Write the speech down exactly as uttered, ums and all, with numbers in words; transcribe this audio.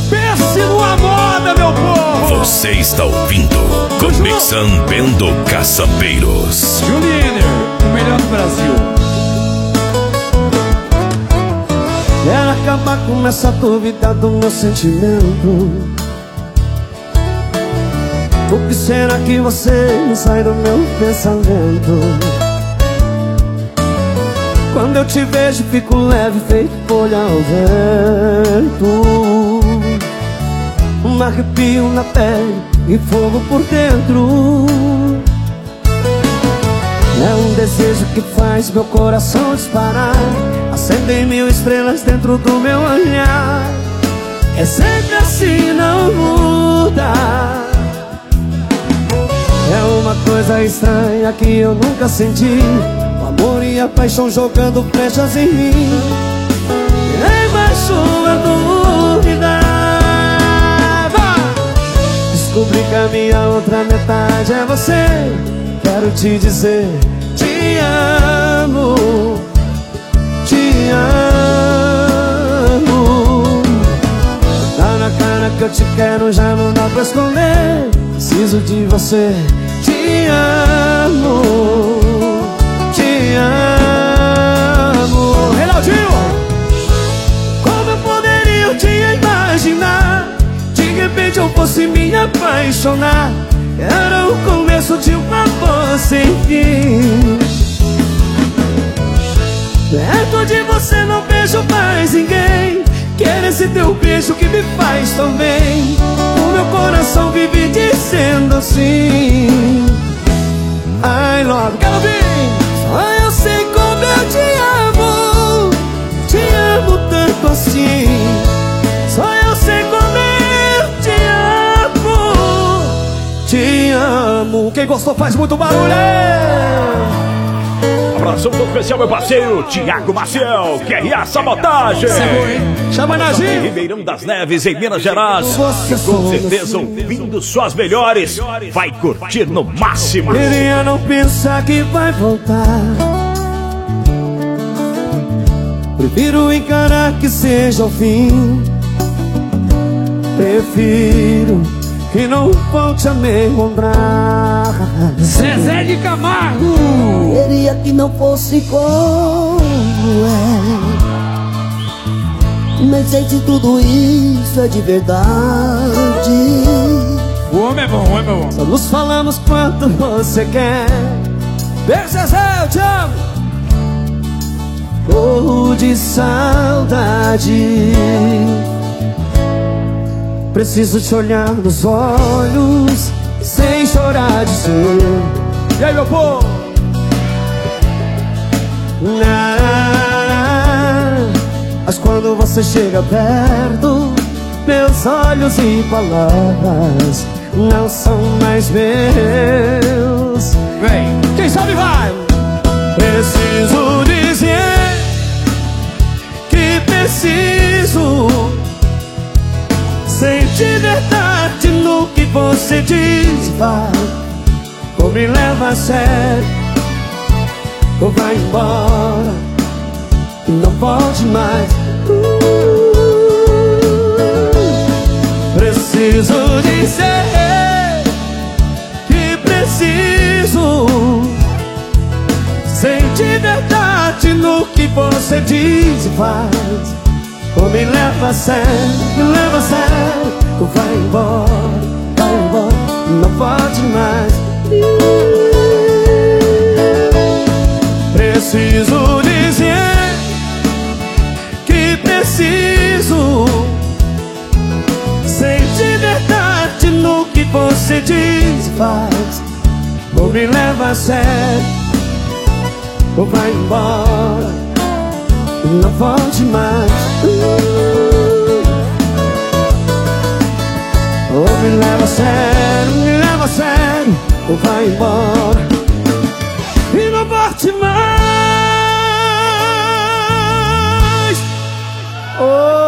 Pense numa moda, meu povo. Você está ouvindo Conexão Bendo Caçapeiros. Juliner, o melhor do Brasil. Quero acabar com essa dúvida do meu sentimento. O que será que você não sai do meu pensamento? Quando eu te vejo fico leve, feito folha ao vento. Um arrepio na pele e fogo por dentro. É um desejo que faz meu coração disparar. Acendem mil estrelas dentro do meu olhar. É sempre assim, não muda. É uma coisa estranha que eu nunca senti. O amor e a paixão jogando flechas em mim. Nem mais sua dúvida. Descobri que a minha outra metade é você. Quero te dizer, te amo, te amo. Tá na cara que eu te quero, já não dá pra esconder. Preciso de você, te amo, te amo. Reinaldinho, como eu poderia te imaginar? De repente eu fosse me apaixonar. Era o começo de um amor sem fim. Perto de você não vejo mais ninguém. Quero esse teu beijo que me faz tão bem. O meu coração vive dizendo assim, I love you. quero ouvir. Só eu sei como eu te amo. Te amo tanto assim. Só eu sei como eu te amo. Te amo. Quem gostou faz muito barulho. Abração todo especial, meu parceiro Tiago Maciel, Q R A Sabotagem. Chama Nazinho. Ribeirão das Neves, em Minas Gerais. E com certeza, ouvindo suas melhores, vai curtir no máximo. Queria não pensar que vai voltar. Prefiro encarar que seja o fim. Prefiro que não volte a me encontrar. Zezé de Camargo. Queria que não fosse como é. Nem sei se tudo isso é de verdade. O homem é bom, o homem é bom. Só nos falamos quanto você quer. Beijo, Zezé, eu te amo. Corro de saudade. Preciso te olhar nos olhos sem chorar de ser. E aí, meu povo? Ah, mas quando você chega perto, meus olhos e palavras não são mais meus. Vem, quem sabe vai. Preciso dizer que preciso sentir verdade no que você diz e faz. Ou me leva a sério, ou vai embora e não pode mais. uh, Preciso dizer que preciso sentir verdade no que você diz e faz. Ou me leva a sério, me leva a sério, ou vai embora, vai embora, não pode mais. Preciso dizer que preciso sentir verdade no que você diz e faz. Ou me leva a sério, ou vai embora, não volte mais. Ou me leva a sério, me leva a sério, ou vai embora e não volte mais. Oh.